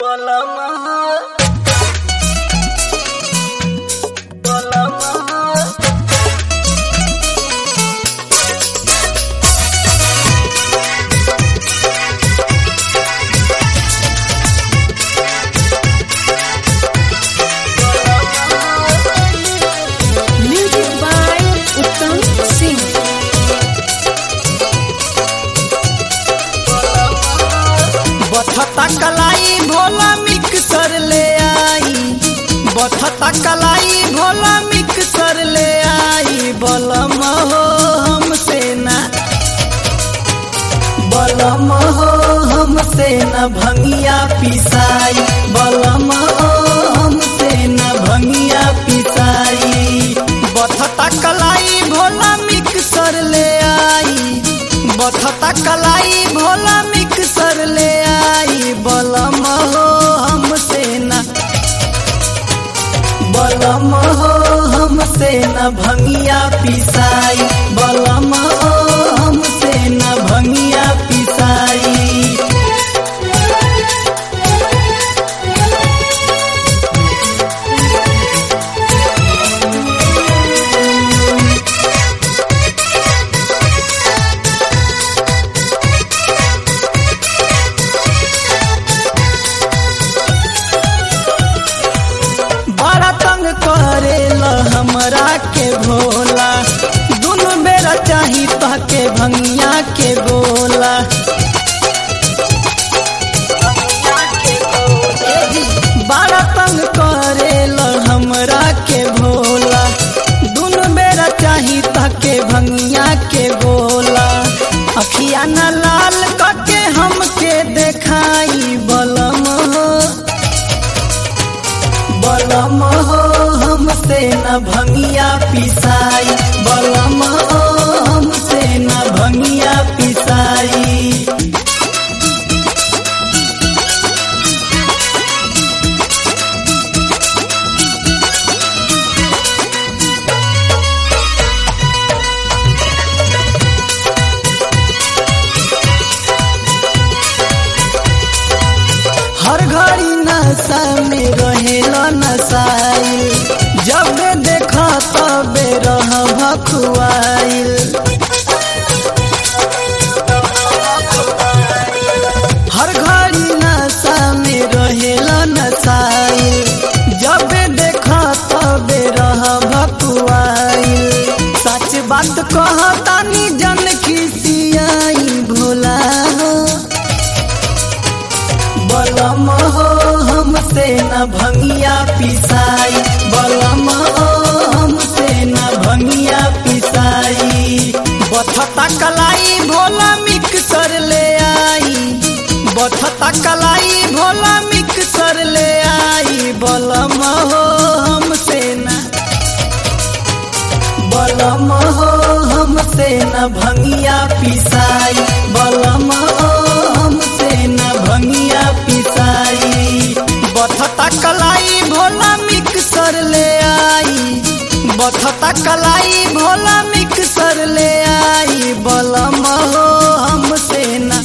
बथता कलाई भोला मिक्सर ले आई, बथता कलाई भोला मिक्सर ले आई। बलम हो हमसे ना, बलम हो हमसे न भंगिया पिसाई, बलम हो हमसे न भंगिया पिसाई। बथता कलाई भोला मिक्सर ले आई, बथता कलाई भोला मिक्सर ले आई। बलम हो हमसे न, बलम हो हमसे न भंगिया पिसाई, बलम हो हमसे न भंगिया पिसाई। करेला हमरा के भोला, दुनु बेरा चाही तहके भंगिया के गोला। बड़ा तंग करेला हमरा के भोला, दुनु बेरा चाही तहके भंगिया के गोला। अखिया न लाल करके हमके देखाई, बलम हो, बलम हो हमसे न भंगिया पिसाई, बलम हो हमसे न भंगिया पिसाई। हर घड़ी नशा में रहेला नशाइल, जब देखा तबे रह भखुआइल। हर घड़ी नशा में रहेला नशाइल, जब देखा तबे रह भखुआइल। सच बात कहतानी जन खिसियाई भोला हो, बलम हो हमसे न भंगिया पिसाई, बलम हो हमसे न भंगिया पिसाई। बथता कलाई भोला मिक्सर ले आई, बथता कलाई भोला मिक्सर ले आई। बलम हो हमसे न, बलम हो हमसे न भंगिया पिसाई, बलम हो हमसे न भंगिया पिसाई। बथता कलाई भोला मिक्सर ले आई, बथता कलाई भोला मिक्सर ले आई। बलम हो हमसे न,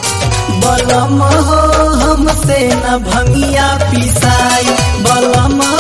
बलम हो हमसे न भंगिया पिसाई, बलम